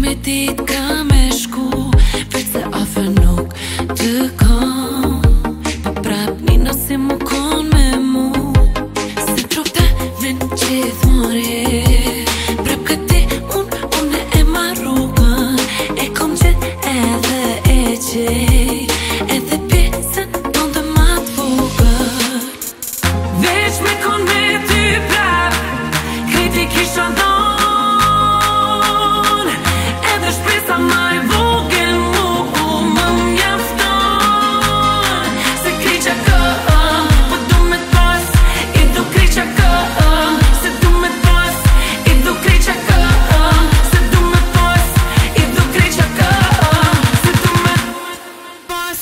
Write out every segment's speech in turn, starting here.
me dit ka me shku, veç se afer nuk të kam. Po prap nina si mu kon me mu, se trupte vin gjithmore. Prap këti unë e marrugën, e kom gjith edhe e gjej, edhe pjesën ton të mat vogël. Veç me kon me ty prap, krejti kisha dhon, edhe shpresa ma e vogël mu më mjafton. Se kriqa këm, po du me t'pas, i du kriqa këm. Se du me t'pas, i du kriqa këm. Se du me t'pas, i du kriqa këm. Se du me t'pas.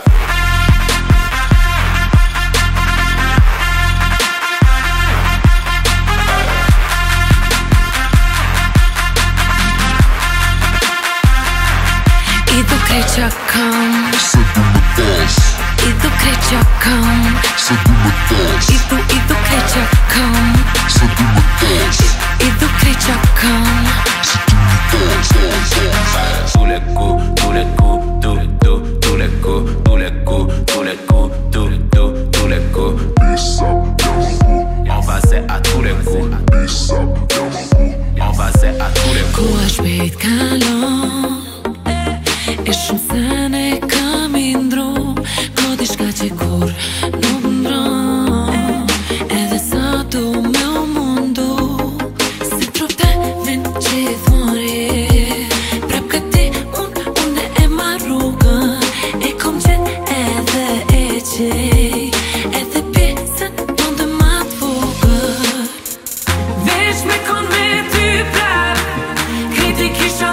I du kriqa këm. Se du me t'pas. I du kriqa këm. Se du me t'pas. I du kriqa këm. Se du me t'pas. I du kriqa këm. Se du me t'pas. Tous les coups, tous les coups, tous les coups, tous les coups, tous les coups, tous les coups, tous les coups. Bissap, y'a mon coup. On passait à tous les coups. Bissap, y'a mon coup. On passait à tous les coups. Ku është shpejt kalon, e shumë sene kam i ndru, ko diçka që kur nuk ndron, edhe sa du me u mundu, si trupte vin gjithmore. Prap këti unë e marrugën, e kom gjith edhe e gjej, edhe pjesën ton të mat vogël. Veç me kon me ty prap, krejti kisha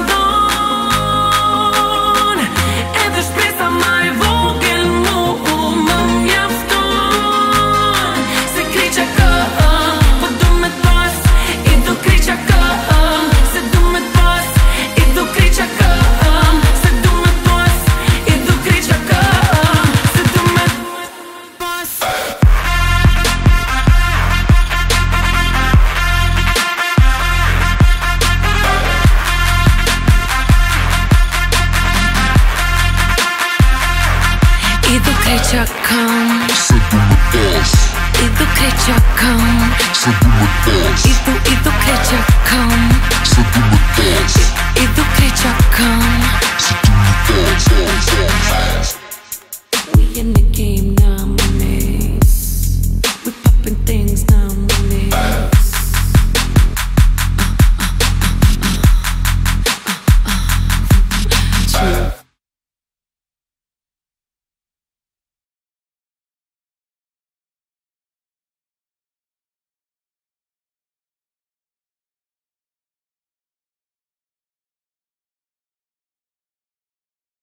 dhon, edhe shpresa ma e vogël mu më mjafton. Se kriqa këm, po du me t'pas, i du kriqa këm. Se du me t'pas, i du kriqa këm. Se du me t'pas, i du kriqa këm. Se du me t'pas. I du kriqa këm. Se du me t'pas. I du kriqa këm. Se du me t'pas. I du kriqa këm. Se